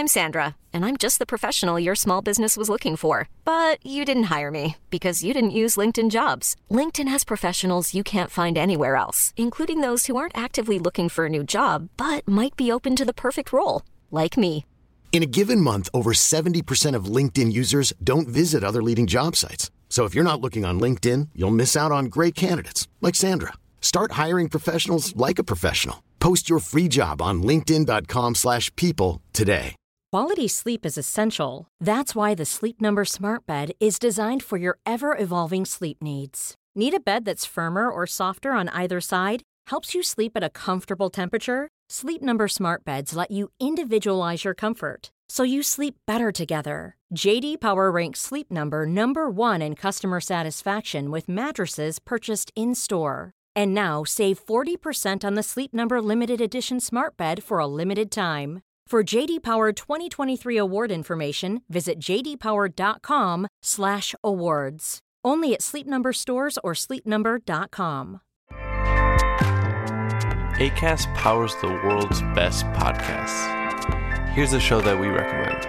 I'm Sandra, and I'm just the professional your small business was looking for. But you didn't hire me because you didn't use LinkedIn Jobs. LinkedIn has professionals you can't find anywhere else, including those who aren't actively looking for a new job, but might be open to the perfect role, like me. In a given month, over 70% of LinkedIn users don't visit other leading job sites. So if you're not looking on LinkedIn, you'll miss out on great candidates like Sandra. Start hiring professionals like a professional. Post your free job on linkedin.com/people today. Quality sleep is essential. That's why the Sleep Number Smart Bed is designed for your ever-evolving sleep needs. Need a bed that's firmer or softer on either side? Helps you sleep at a comfortable temperature? Sleep Number Smart Beds let you individualize your comfort, so you sleep better together. J.D. Power ranks Sleep Number number 1 in customer satisfaction with mattresses purchased in-store. And now, save 40% on the Sleep Number Limited Edition Smart Bed for a limited time. For J.D. Power 2023 award information, visit jdpower.com/awards. Only at Sleep Number stores or sleepnumber.com. Acast powers the world's best podcasts. Here's a show that we recommend.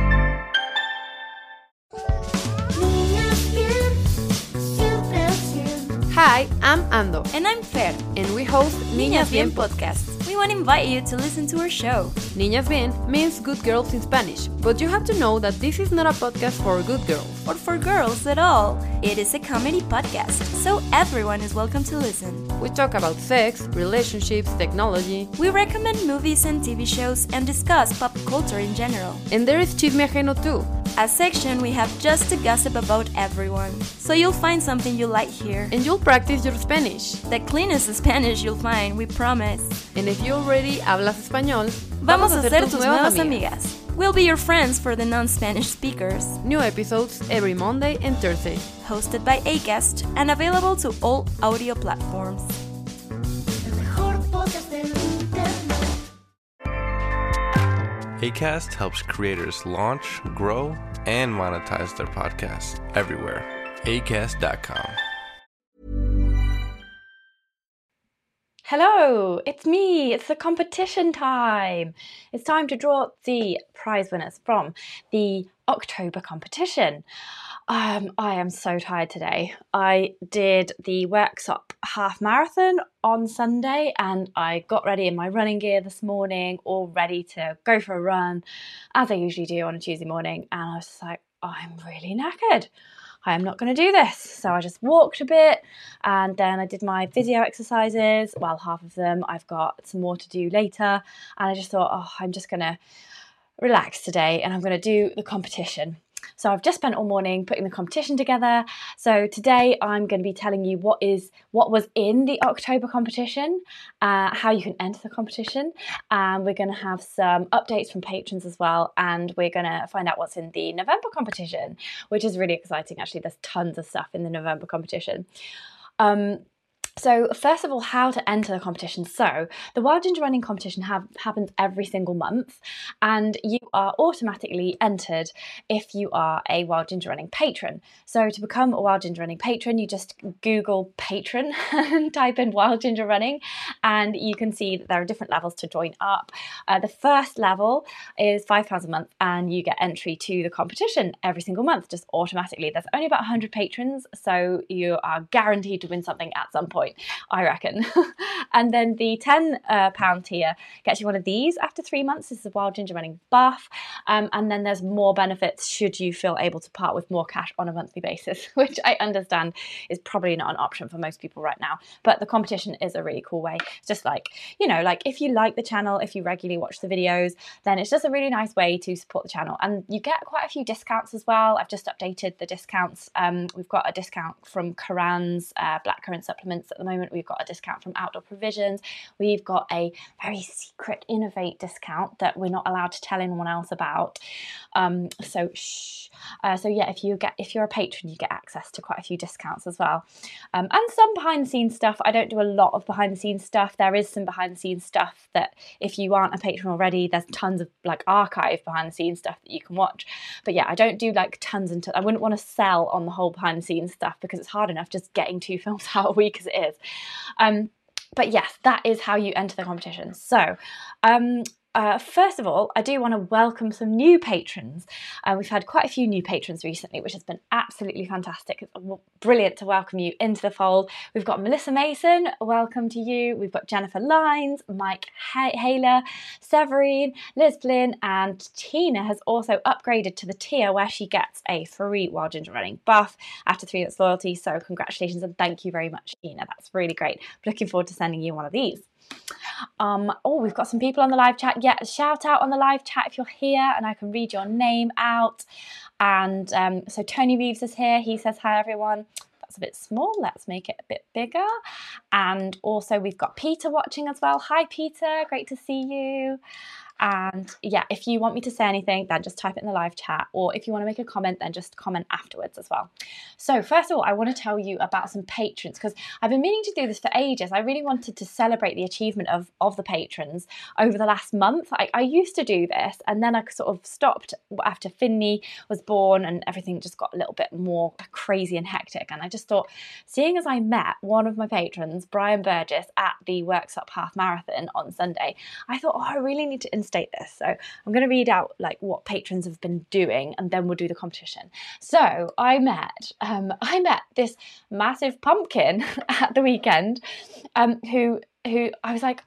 Hi, I'm Ando. And I'm Fer. And we host Niñas Bien podcast. We want to invite you to listen to our show. Niñas Bien means good girls in Spanish, but you have to know that this is not a podcast for good girls. Or for girls at all. It is a comedy podcast, so everyone is welcome to listen. We talk about sex, relationships, technology. We recommend movies and TV shows and discuss pop culture in general. And there is Chisme Ajeno too. A section we have just to gossip about everyone. So you'll find something you like here. And you'll practice your Spanish. The cleanest Spanish you'll find, we promise. And if you already hablas español, vamos a ser tus nuevas amigas. We'll be your friends for the non-Spanish speakers. New episodes every Monday and Thursday. Hosted by Acast and available to all audio platforms. Acast helps creators launch, grow, and monetize their podcasts everywhere. Acast.com. Hello, it's me. It's the competition time. It's time to draw the prize winners from the October competition. I am so tired today. I did the Worksop half marathon on Sunday and I got ready in my running gear this morning, all ready to go for a run, as I usually do on a Tuesday morning. And I was just like, I'm really knackered. I am not going to do this. So I just walked a bit and then I did my physio exercises. Well, half of them. I've got some more to do later. And I just thought, I'm just going to relax today and I'm going to do the competition. So I've just spent all morning putting the competition together. So today I'm going to be telling you what was in the October competition, how you can enter the competition, and we're going to have some updates from patrons as well, and we're going to find out what's in the November competition, which is really exciting. Actually, there's tons of stuff in the November competition. So first of all, how to enter the competition. So the Wild Ginger Running competition happens every single month and you are automatically entered if you are a Wild Ginger Running patron. So to become a Wild Ginger Running patron, you just Google patron and type in Wild Ginger Running and you can see that there are different levels to join up. The first level is £5 a month and you get entry to the competition every single month, just automatically. There's only about 100 patrons, so you are guaranteed to win something at some point, I reckon. And then the £10 tier gets you one of these after 3 months. This is a Wild Ginger Running buff. And then there's more benefits should you feel able to part with more cash on a monthly basis, which I understand is probably not an option for most people right now. But the competition is a really cool way. It's just like, like if you like the channel, if you regularly watch the videos, then it's just a really nice way to support the channel. And you get quite a few discounts as well. I've just updated the discounts. We've got a discount from Karan's blackcurrant supplements at the moment. We've got a discount from Outdoor Provisions. We've got a very secret Innovate discount that we're not allowed to tell anyone else about. So shh. So yeah, if you're a patron, you get access to quite a few discounts as well. And some behind the scenes stuff. I don't do a lot of behind the scenes stuff. There is some behind the scenes stuff that if you aren't a patron already, there's tons of like archive behind the scenes stuff that you can watch. But yeah, I don't do like tons and tons. I wouldn't want to sell on the whole behind the scenes stuff because it's hard enough just getting 2 films out a week as it is. But yes, that is how you enter the competition. So first of all, I do want to welcome some new patrons. We've had quite a few new patrons recently, which has been absolutely fantastic. It's brilliant to welcome you into the fold. We've got Melissa Mason, welcome to you. We've got Jennifer Lines, Mike Haler, Severine, Liz Flynn, and Tina has also upgraded to the tier where she gets a free Wild Ginger Running buff after 3 months loyalty. So congratulations and thank you very much, Tina. That's really great. Looking forward to sending you one of these. We've got some people on the live chat. Yeah, shout out on the live chat if you're here and I can read your name out. And so Tony Reeves is here. He says, hi everyone. That's a bit small. Let's make it a bit bigger. And also we've got Peter watching as well. Hi Peter, great to see you. And yeah, if you want me to say anything, then just type it in the live chat, or if you want to make a comment, then just comment afterwards as well. So first of all, I want to tell you about some patrons, because I've been meaning to do this for ages. I really wanted to celebrate the achievement of the patrons over the last month. I used to do this, and then I sort of stopped after Finley was born and everything just got a little bit more crazy and hectic. And I just thought, seeing as I met one of my patrons, Brian Burgess, at the Works Up Half Marathon on Sunday, I thought, I really need to state this. So I'm going to read out like what patrons have been doing, and then we'll do the competition. So I met this massive pumpkin at the weekend, who I was like,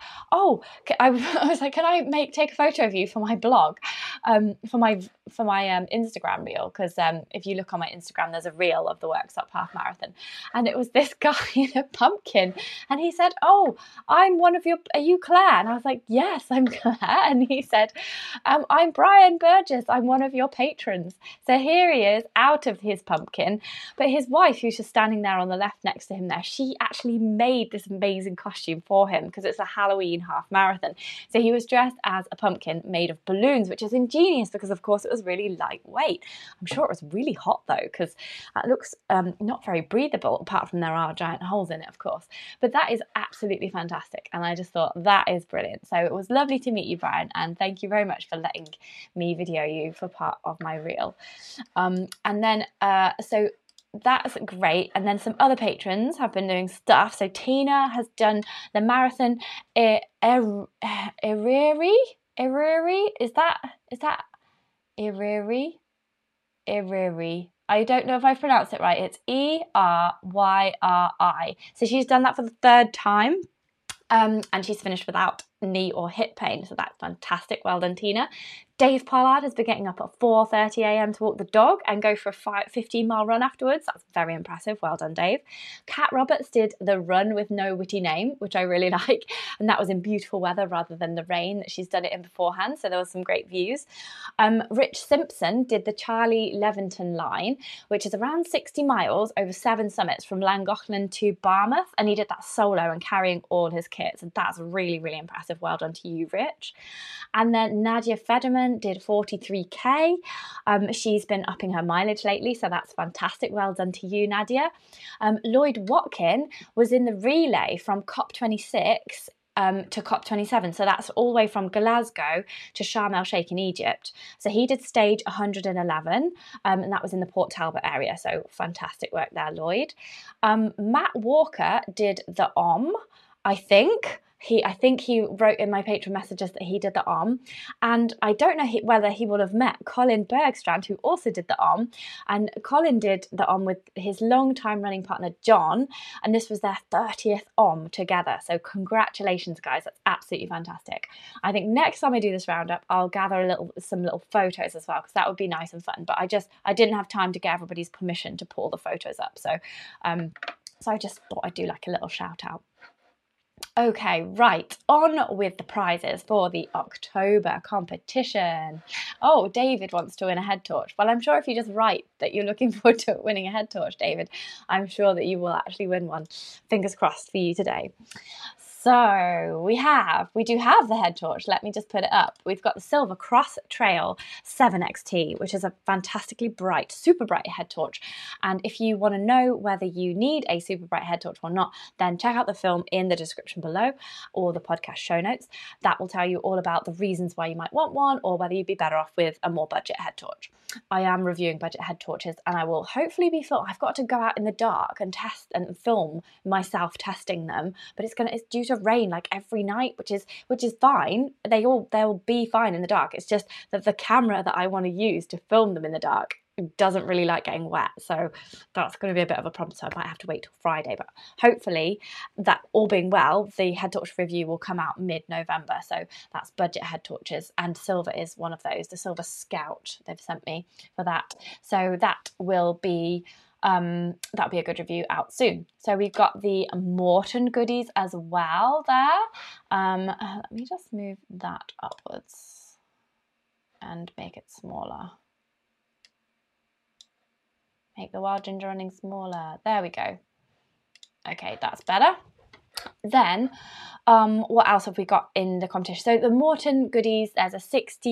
I was like, can I take a photo of you for my blog, for my Instagram reel? Because if you look on my Instagram, there's a reel of the Works Up Half Marathon, and it was this guy in a pumpkin, and he said, I'm one of your, are you Claire? And I was like, yes, I'm Claire. And he said, I'm Brian Burgess, I'm one of your patrons. So here he is out of his pumpkin, but his wife, who's just standing there on the left next to him there, she actually made this amazing costume for him because it's a Halloween half marathon. So he was dressed as a pumpkin made of balloons, which is ingenious because of course it was really lightweight. I'm sure it was really hot though, because it looks not very breathable, apart from there are giant holes in it, of course. But that is absolutely fantastic, and I just thought that is brilliant. So it was lovely to meet you, Brian, and thank you very much for letting me video you for part of my reel. And then so that's great. And then some other patrons have been doing stuff. So Tina has done the marathon Iriri? Is that Iriri? I don't know if I've pronounced it right. It's Eryri. So she's done that for the 3rd time. And she's finished without knee or hip pain, so that's fantastic. Well done, Tina. Dave Pollard has been getting up at 4:30 a.m. to walk the dog and go for a 15-mile run afterwards. That's very impressive. Well done, Dave. Kat Roberts did the run with no witty name, which I really like, and that was in beautiful weather rather than the rain that she's done it in beforehand, so there was some great views. Rich Simpson did the Charlie Leventon line, which is around 60 miles over 7 summits from Llangollen to Barmouth, and he did that solo and carrying all his kits, and that's really, really impressive. Well done to you, Rich. And then Nadia Federman did 43k. She's been upping her mileage lately, so that's fantastic. Well done to you, Nadia. Lloyd Watkin was in the relay from COP26 to COP27, so that's all the way from Glasgow to Sharm el Sheikh in Egypt. So he did stage 111, and that was in the Port Talbot area, so fantastic work there, Lloyd. Matt Walker did the I think he wrote in my patron messages that he did the and I don't know whether he will have met Colin Bergstrand, who also did the and Colin did the with his long-time running partner John, and this was their 30th together. So congratulations, guys, that's absolutely fantastic. I think next time I do this roundup, I'll gather some little photos as well, because that would be nice and fun, but I didn't have time to get everybody's permission to pull the photos up, so I just thought I'd do like a little shout out. Okay, right, on with the prizes for the October competition. Oh, David wants to win a head torch. Well, I'm sure if you just write that you're looking forward to winning a head torch, David, I'm sure that you will actually win one. Fingers crossed for you today. So we do have the head torch. Let me just put it up. We've got the Silver Cross Trail 7XT, which is a fantastically bright, super bright head torch. And if you want to know whether you need a super bright head torch or not, then check out the film in the description below or the podcast show notes. That will tell you all about the reasons why you might want one, or whether you'd be better off with a more budget head torch. I am reviewing budget head torches, and I will hopefully be I've got to go out in the dark and test and film myself testing them, but it's due to of rain like every night, which is fine. They'll be fine in the dark. It's just that the camera that I want to use to film them in the dark doesn't really like getting wet, so that's going to be a bit of a problem, so I might have to wait till Friday. But hopefully, that all being well, the head torch review will come out mid-November. So that's budget head torches, and silver is one of those, the Silver Scout they've sent me for that. So that will be that'll be a good review out soon. So we've got the Morton goodies as well there. Let me just move that upwards and make it smaller. Make the wild ginger running smaller. There we go. Okay, that's better. Then, what else have we got in the competition? So the Morton goodies, there's a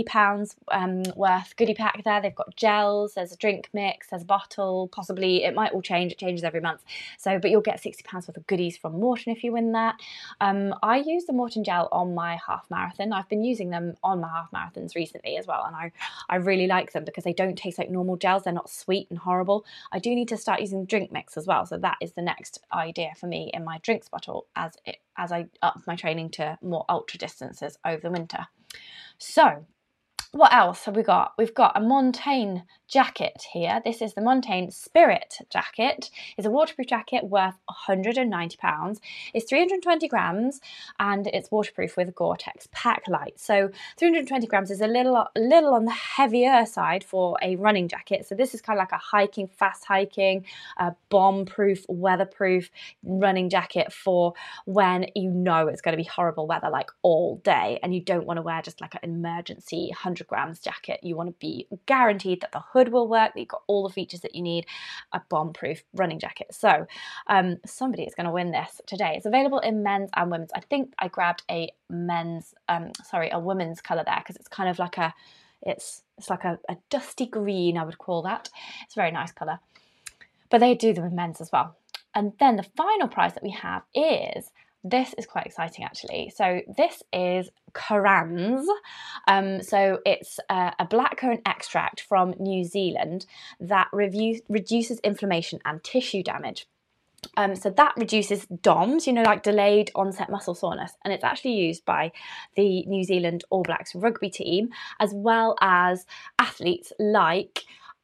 £60 worth goodie pack there. They've got gels, there's a drink mix, there's a bottle, possibly, it might all change, it changes every month. So, but you'll get £60 worth of goodies from Morton if you win that. I use the Morton gel on my half marathon. I've been using them on my half marathons recently as well, and I really like them because they don't taste like normal gels. They're not sweet and horrible. I do need to start using drink mix as well, so that is the next idea for me in my drinks bottle as I up my training to more ultra distances over the winter. So what else have we got? We've got a Montane jacket here. This is the Montane Spirit jacket. It's a waterproof jacket worth £190. It's 320 grams and it's waterproof with Gore-Tex Pack Light. So 320 grams is a little on the heavier side for a running jacket. So this is kind of like a fast hiking, bomb-proof, weatherproof running jacket for when you know it's going to be horrible weather like all day and you don't want to wear just like an emergency 100 grams jacket. You want to be guaranteed that the hood will work, that you've got all the features that you need, a bomb-proof running jacket. So somebody is going to win this today. It's available in men's and women's. I think I grabbed a women's colour there because it's kind of like it's like a dusty green, I would call that. It's a very nice colour. But they do them in men's as well. And then the final prize that we have is, this is quite exciting actually. So this is Currans. So it's a blackcurrant extract from New Zealand that reduces inflammation and tissue damage. So that reduces DOMS, like delayed onset muscle soreness, and it's actually used by the New Zealand All Blacks rugby team as well as athletes like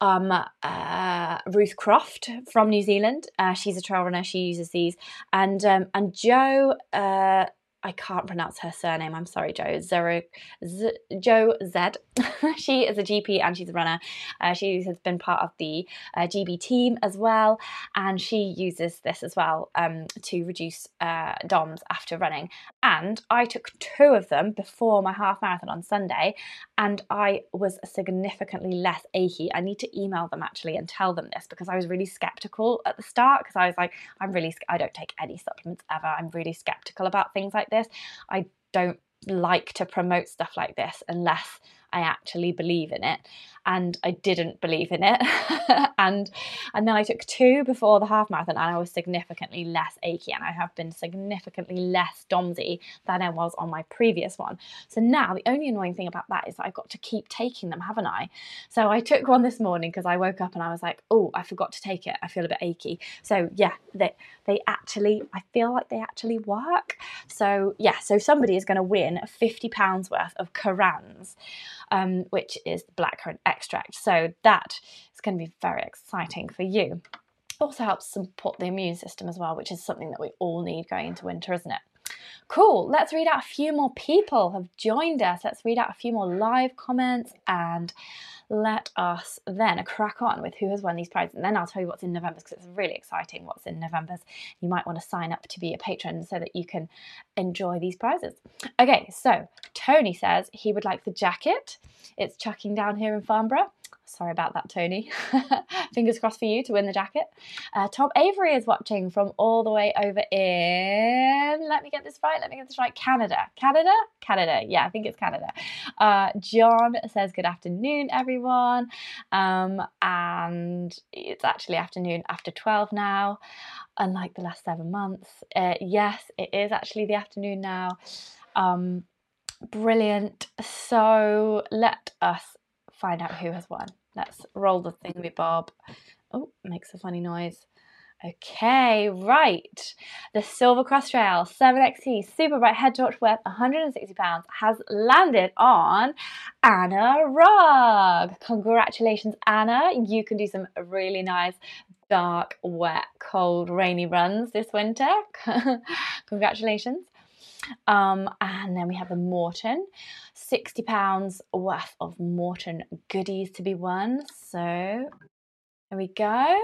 Ruth Croft from New Zealand. She's a trail runner. She uses these, and Jo. I can't pronounce her surname. I'm sorry, Jo. Jo Z. She is a GP and she's a runner. She has been part of the GB team as well, and she uses this as well to reduce DOMS after running. And I took 2 of them before my half marathon on Sunday, and I was significantly less achy. I need to email them actually and tell them this because I was really skeptical at the start because I was like, I don't take any supplements ever. I'm really skeptical about things like this. I don't like to promote stuff like this unless I actually believe in it, and I didn't believe in it. and then I took 2 before the half marathon and I was significantly less achy, and I have been significantly less DOMSy than I was on my previous one. So now the only annoying thing about that is that I've got to keep taking them, haven't I? So I took one this morning because I woke up and I was like, oh, I forgot to take it. I feel a bit achy. So yeah, they actually, I feel like they actually work. So yeah, so somebody is going to win £50 worth of Currans, which is the blackcurrant extract. So that is going to be very exciting for you. Also helps support the immune system as well, which is something that we all need going into winter, isn't it? Cool. Let's read out a few more people have joined us. Let's read out a few more live comments and let us then crack on with who has won these prizes. And then I'll tell you what's in November's because it's really exciting what's in November's. You might want to sign up to be a patron so that you can enjoy these prizes. Okay, so Tony says he would like the jacket. It's chucking down here in Farnborough. Sorry about that, Tony. Fingers crossed for you to win the jacket. Tom Avery is watching from all the way over in, let me get this right, Canada. Canada, yeah, I think it's Canada. John says, good afternoon, everyone. And it's actually afternoon after 12 now, unlike the last 7 months. Yes, it is actually the afternoon now. Brilliant. So let us find out who has won. Let's roll the thingy bob. Oh, makes a funny noise. Okay, right. The Silver Cross Trail 7XT Super Bright Head Torch worth £160 has landed on Anna Rugg. Congratulations, Anna. You can do some really nice dark, wet, cold, rainy runs this winter. Congratulations. And then we have the Morton, £60 worth of Morton goodies to be won. So there we go.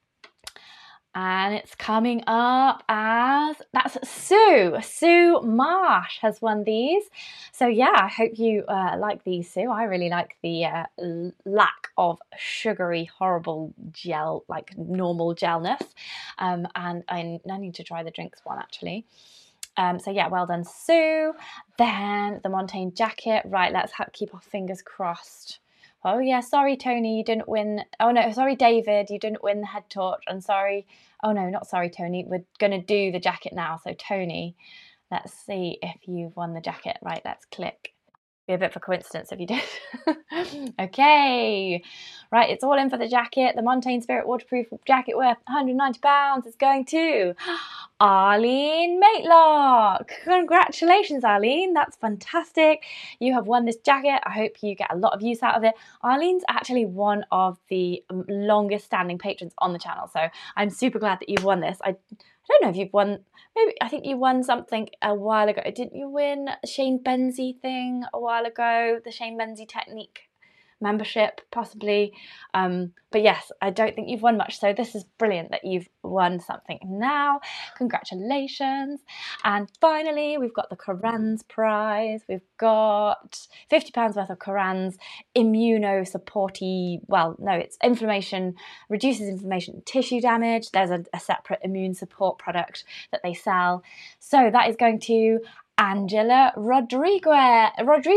And it's coming up as, that's Sue Marsh has won these. So yeah, I hope you like these, Sue. I really like the lack of sugary, horrible gel, like normal gelness. And I need to try the drinks one actually. So yeah, well done, Sue. Then the Montaigne jacket. Right, let's keep our fingers crossed. Oh yeah, sorry Tony, you didn't win. Oh no, sorry David, you didn't win the head torch. And sorry, oh no, not sorry Tony. We're gonna do the jacket now. So Tony, let's see if you've won the jacket. Right, let's click. Be a bit of a coincidence if you did. Okay, right, it's all in for the jacket. The Montaigne Spirit waterproof jacket worth £190 is going to Arlene Matelock. Congratulations, Arlene. That's fantastic. You have won this jacket. I hope you get a lot of use out of it. Arlene's actually one of the longest standing patrons on the channel, so I'm super glad that you've won this. I don't know if you've won, maybe, I think you won something a while ago. Didn't you win a Shane Benzie thing a while ago? The Shane Benzie Technique membership, possibly. But yes, I don't think you've won much. So this is brilliant that you've won something now. Congratulations. And finally, we've got the Coran's prize. We've got £50 worth of Coran's immunosupporty, well, no, it's inflammation, reduces inflammation and tissue damage. There's a separate immune support product that they sell. So that is going to Angela Rodriguez.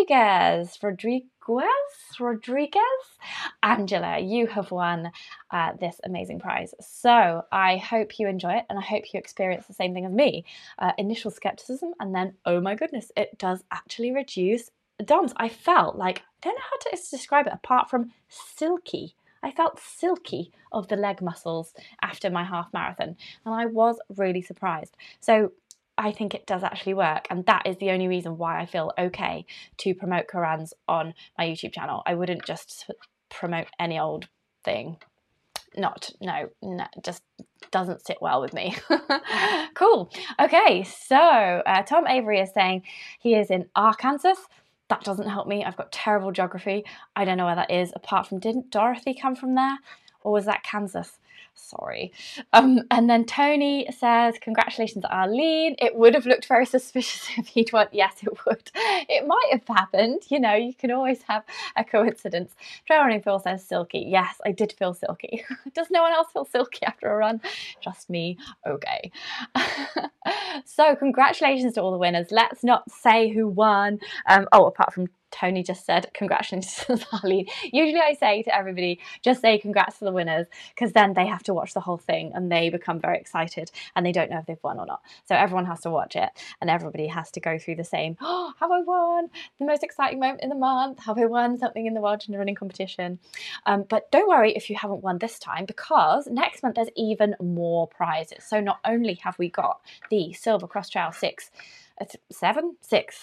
Angela, you have won this amazing prize. So I hope you enjoy it and I hope you experience the same thing as me. Initial skepticism and then, oh my goodness, it does actually reduce DOMS. I felt like, I don't know how to describe it apart from silky. I felt silky of the leg muscles after my half marathon and I was really surprised. So I think it does actually work, and that is the only reason why I feel okay to promote Coran's on my YouTube channel. I wouldn't just promote any old thing. No, just doesn't sit well with me. Cool. Okay, so Tom Avery is saying he is in Arkansas. That doesn't help me. I've got terrible geography. I don't know where that is, apart from, didn't Dorothy come from there? Or was that Kansas? Sorry. And then Tony says, congratulations, Arlene. It would have looked very suspicious if he'd won. Yes, it would. It might have happened. You know, you can always have a coincidence. Trevor Phil says silky. Yes, I did feel silky. Does no one else feel silky after a run? Just me. Okay. So congratulations to all the winners. Let's not say who won. Apart from Tony just said congratulations, Arlene. Usually I say to everybody, just say congrats to the winners, because then they have to watch the whole thing and they become very excited and they don't know if they've won or not. So everyone has to watch it and everybody has to go through the same, oh, have I won the most exciting moment in the month? Have I won something in the World Gender Running competition? But don't worry if you haven't won this time, because next month there's even more prizes. So not only have we got the Silver Cross Trail 7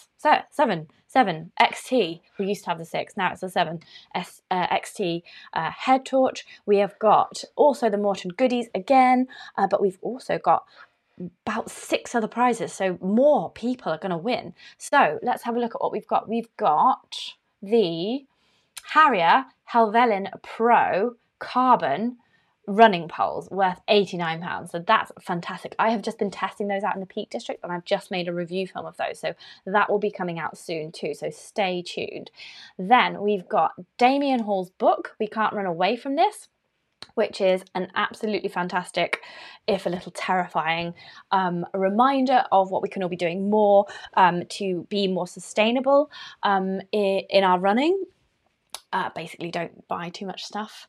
XT. We used to have the 6, now it's the 7 XT head torch. We have got also the Morton goodies again, but we've also got about 6 other prizes, so more people are going to win. So let's have a look at what we've got. We've got the Harrier Helvellyn Pro Carbon running poles worth £89. So that's fantastic. I have just been testing those out in the Peak District and I've just made a review film of those. So that will be coming out soon too. So stay tuned. Then we've got Damien Hall's book, We Can't Run Away From This, which is an absolutely fantastic, if a little terrifying, reminder of what we can all be doing more to be more sustainable in our running. Basically, don't buy too much stuff.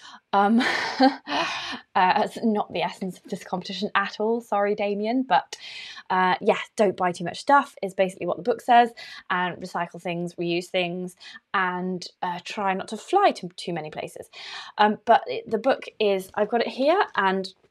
It's not the essence of this competition at all. Sorry, Damien, but don't buy too much stuff is basically what the book says, and recycle things, reuse things, and try not to fly to too many places. But the book is, I've got it here, and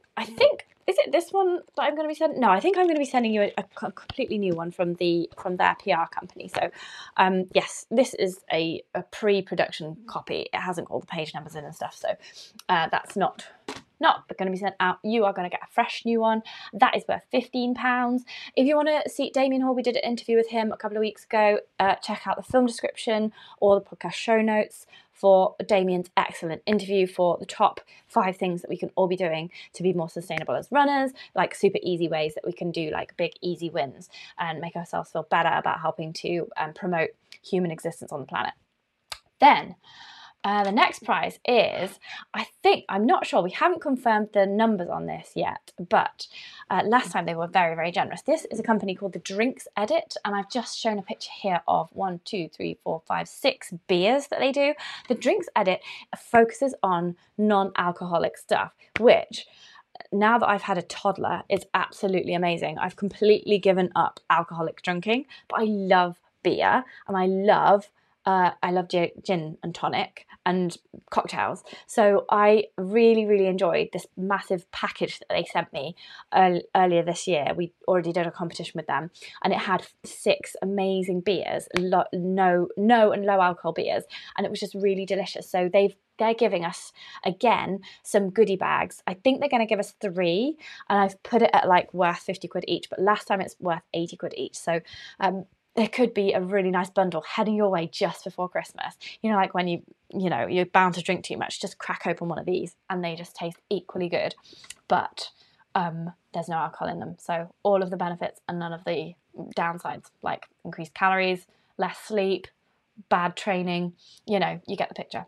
I think, is it this one that I'm going to be sending? No, I think I'm going to be sending you a completely new one from their PR company. So, yes, this is a pre-production copy. It hasn't got all the page numbers in and stuff. So that's not going to be sent out. You are going to get a fresh new one. That is worth £15. If you want to see Damien Hall, we did an interview with him a couple of weeks ago. Check out the film description or the podcast show notes for Damien's excellent interview for the top 5 things that we can all be doing to be more sustainable as runners, like super easy ways that we can do like big easy wins and make ourselves feel better about helping to promote human existence on the planet. Then the next prize is, I'm not sure, we haven't confirmed the numbers on this yet, but last time they were very, very generous. This is a company called The Drinks Edit, and I've just shown a picture here of 6 beers that they do. The Drinks Edit focuses on non-alcoholic stuff, which, now that I've had a toddler, is absolutely amazing. I've completely given up alcoholic drinking, but I love beer, and I love gin and tonic and cocktails. So I really, really enjoyed this massive package that they sent me earlier this year. We already did a competition with them, and it had 6 amazing beers, no and low alcohol beers, and it was just really delicious. So they're giving us, again, some goodie bags. I think they're going to give us 3, and I've put it at like worth 50 quid each, but last time it's worth 80 quid each. So there could be a really nice bundle heading your way just before Christmas. You know, like when you're bound to drink too much, just crack open one of these and they just taste equally good. But there's no alcohol in them. So all of the benefits and none of the downsides, like increased calories, less sleep, bad training, you get the picture.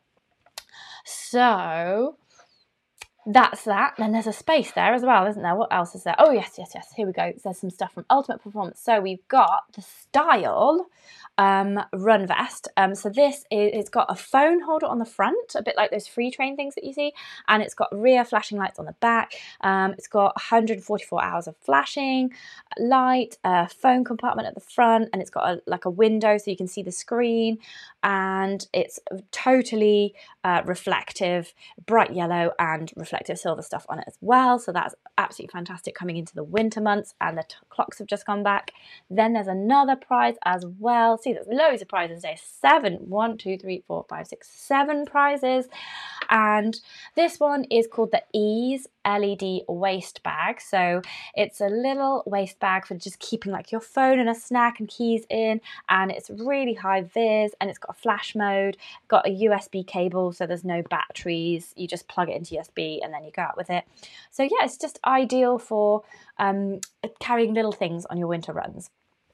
So that's that. Then there's a space there as well, isn't there? What else is there? Oh, yes. Here we go. There's some stuff from Ultimate Performance. So we've got the Style run vest. So it's got a phone holder on the front, a bit like those free train things that you see, and it's got rear flashing lights on the back. It's got 144 hours of flashing light, a phone compartment at the front, and it's got a window so you can see the screen, and it's totally reflective, bright yellow and reflective silver stuff on it as well. So that's absolutely fantastic coming into the winter months, and the clocks have just gone back. Then there's another prize as well. See, there's loads of prizes today. 7 prizes, and this one is called the Ease LED waist bag. So it's a little waist bag for just keeping like your phone and a snack and keys in, and it's really high vis, and it's got a flash mode, got a USB cable, so there's no batteries. You just plug it into USB and then you go out with it. So yeah, it's just ideal for carrying little things on your winter runs.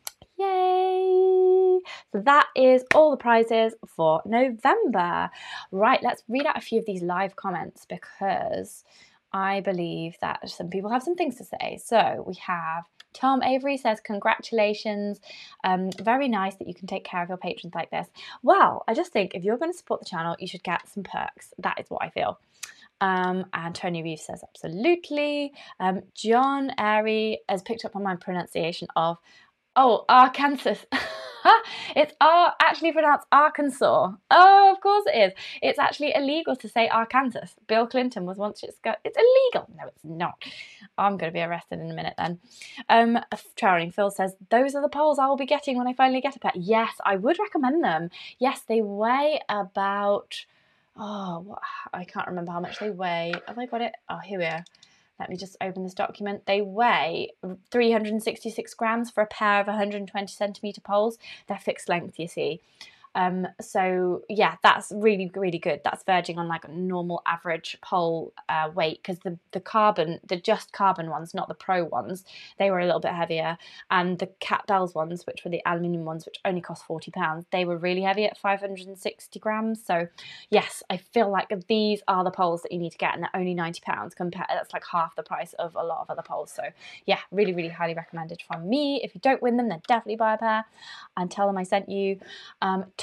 Yay! So that is all the prizes for November. Right, let's read out a few of these live comments because I believe that some people have some things to say. So we have Tom Avery says, congratulations. Very nice that you can take care of your patrons like this. Well, I just think if you're going to support the channel, you should get some perks. That is what I feel. And Tony Reeves says, absolutely. John Airy has picked up on my pronunciation of, Arkansas. It's actually pronounced Arkansas. Oh, of course it is. It's actually illegal to say Arkansas. Bill Clinton was once it's illegal. No, it's not. I'm going to be arrested in a minute then. Trowering Phil says, those are the poles I will be getting when I finally get a pet. Yes, I would recommend them. Yes, they weigh about, I can't remember how much they weigh. Have I got it? Oh, here we are. Let me just open this document. They weigh 366 grams for a pair of 120 centimetre poles. They're fixed length, you see. So yeah, that's really, really good. That's verging on like a normal average pole weight, because the just carbon ones, not the pro ones, they were a little bit heavier. And the Cat Bells ones, which were the aluminium ones, which only cost £40, they were really heavy at 560 grams. So yes, I feel like these are the poles that you need to get, and they're only £90 compared. That's like half the price of a lot of other poles. So yeah, really, really highly recommended from me. If you don't win them, then definitely buy a pair and tell them I sent you.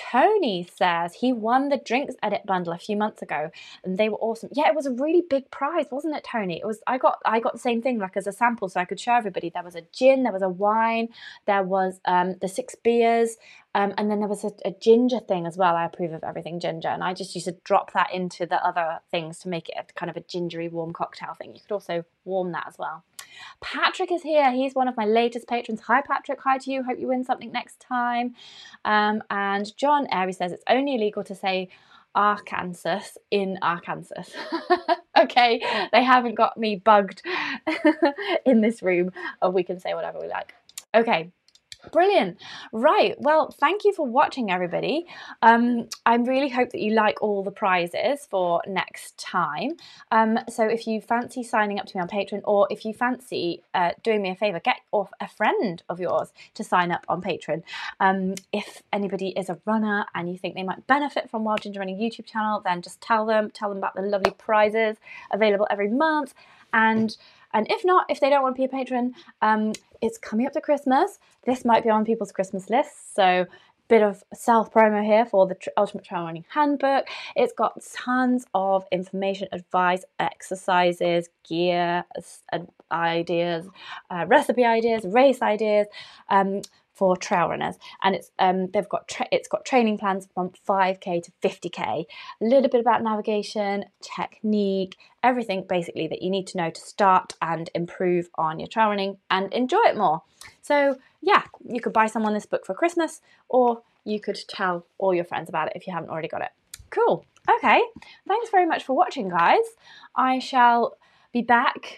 Tony says he won the Drinks Edit bundle a few months ago and they were awesome. Yeah, it was a really big prize, wasn't it, Tony? It was. I got the same thing, like as a sample, so I could show everybody. There was a gin, there was a wine, there was the 6 beers, and then there was a ginger thing as well. I approve of everything ginger, and I just used to drop that into the other things to make it a kind of a gingery warm cocktail thing. You could also warm that as well. Patrick is here. He's one of my latest patrons. Hi, Patrick. Hi to you. Hope you win something next time. And John Airy says it's only illegal to say Arkansas in Arkansas. Okay, they haven't got me bugged in this room. We can say whatever we like. Okay. Brilliant. Right. Well, thank you for watching, everybody. I really hope that you like all the prizes for next time. So if you fancy signing up to me on Patreon, or if you fancy doing me a favour, get off a friend of yours to sign up on Patreon. If anybody is a runner and you think they might benefit from Wild Ginger Running YouTube channel, then just tell them about the lovely prizes available every month. And if not, if they don't want to be a patron, it's coming up to Christmas. This might be on people's Christmas lists, so bit of self-promo here for the Ultimate Trail Running Handbook. It's got tons of information, advice, exercises, gear, ideas, recipe ideas, race ideas, for trail runners, and it's got training plans from 5k to 50k, a little bit about navigation, technique, everything basically that you need to know to start and improve on your trail running and enjoy it more. So yeah, you could buy someone this book for Christmas, or you could tell all your friends about it if you haven't already got it. Cool. Okay, thanks very much for watching, guys. I shall be back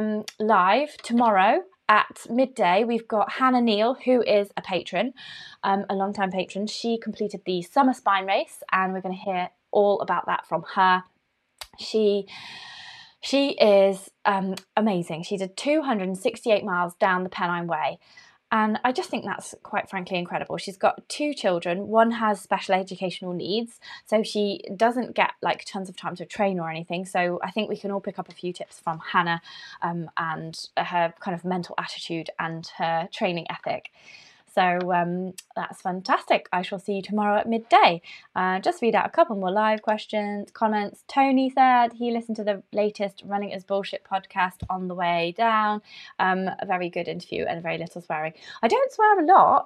live tomorrow at midday. We've got Hannah Neal, who is a patron, a long-time patron. She completed the Summer Spine Race, and we're going to hear all about that from her. She is amazing. She did 268 miles down the Pennine Way, and I just think that's quite frankly incredible. She's got 2 children. One has special educational needs, so she doesn't get like tons of time to train or anything. So I think we can all pick up a few tips from Hannah and her kind of mental attitude and her training ethic. So that's fantastic. I shall see you tomorrow at midday. Just read out a couple more live questions, comments. Tony said he listened to the latest Running is Bullshit podcast on the way down. A very good interview and very little swearing. I don't swear a lot,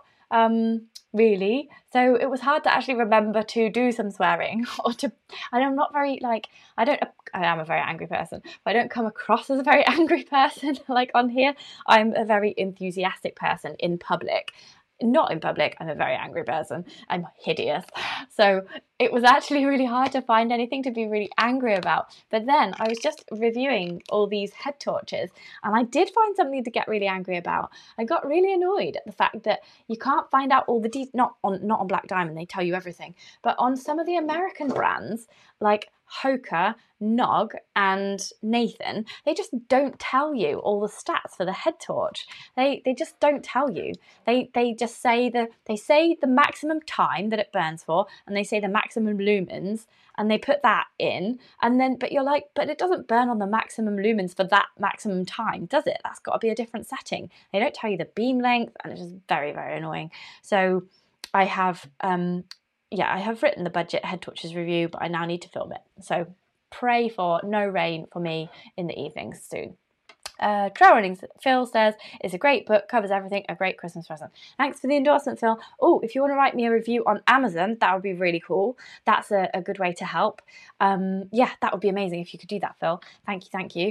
really. So it was hard to actually remember to do some swearing or to, I'm not very like, I am a very angry person, but I don't come across as a very angry person like on here. I'm a very enthusiastic person in public. Not in public, I'm a very angry person. I'm hideous. So it was actually really hard to find anything to be really angry about. But then I was just reviewing all these head torches, and I did find something to get really angry about. I got really annoyed at the fact that you can't find out all the details, not on Black Diamond, they tell you everything, but on some of the American brands like Hoka, Nog and Nathan, they just don't tell you all the stats for the head torch. They just don't tell you. They just say the maximum time that it burns for, and they say the maximum lumens, and they put that in, and then but you're like, but it doesn't burn on the maximum lumens for that maximum time, does it? That's got to be a different setting. They don't tell you the beam length, and it's just very, very annoying. So I have I have written the budget head torches review, but I now need to film it. So pray for no rain for me in the evenings soon. Trail Running Phil says it's a great book, covers everything, a great Christmas present. Thanks for the endorsement, Phil. Oh, if you want to write me a review on Amazon, that would be really cool. That's a good way to help. Yeah, that would be amazing if you could do that, Phil. Thank you.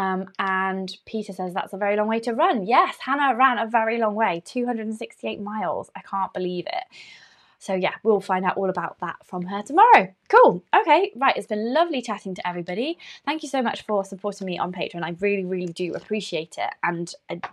And Peter says that's a very long way to run. Yes, Hannah ran a very long way, 268 miles. I can't believe it. So yeah, we'll find out all about that from her tomorrow. Cool. Okay, right. It's been lovely chatting to everybody. Thank you so much for supporting me on Patreon. I really, really do appreciate it. And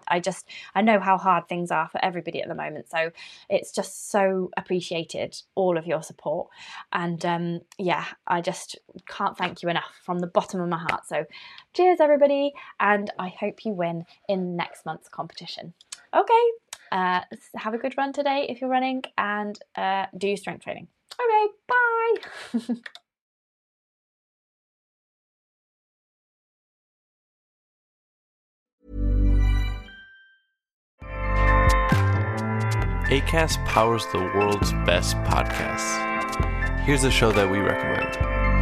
I know how hard things are for everybody at the moment. So it's just so appreciated, all of your support. And yeah, I just can't thank you enough from the bottom of my heart. So cheers, everybody. And I hope you win in next month's competition. Okay. Have a good run today if you're running, and do your strength training. Okay, bye. Acast powers the world's best podcasts. Here's a show that we recommend.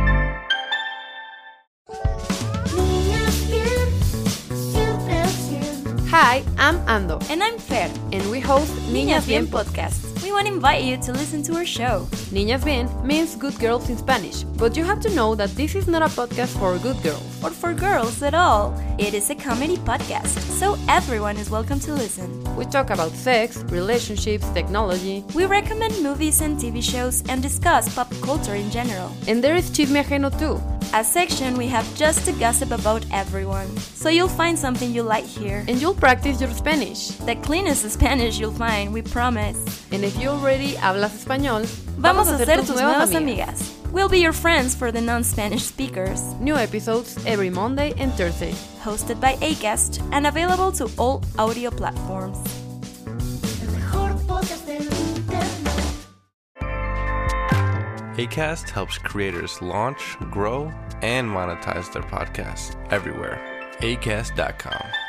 Hi, I'm Ando. And I'm Fer. And we host Niñas Bien podcast. We want to invite you to listen to our show. Niñas Bien means good girls in Spanish, but you have to know that this is not a podcast for good girls. Or for girls at all. It is a comedy podcast, so everyone is welcome to listen. We talk about sex, relationships, technology. We recommend movies and TV shows and discuss pop culture in general. And there is Chisme Ajeno too. A section we have just to gossip about everyone. So you'll find something you like here. And you'll practice your Spanish. The cleanest Spanish you'll find, we promise. And if you already hablas español, vamos a ser tus nuevas amigas. We'll be your friends for the non-Spanish speakers. New episodes every Monday and Thursday. Hosted by Acast and available to all audio platforms. Acast helps creators launch, grow, and monetize their podcasts everywhere. Acast.com.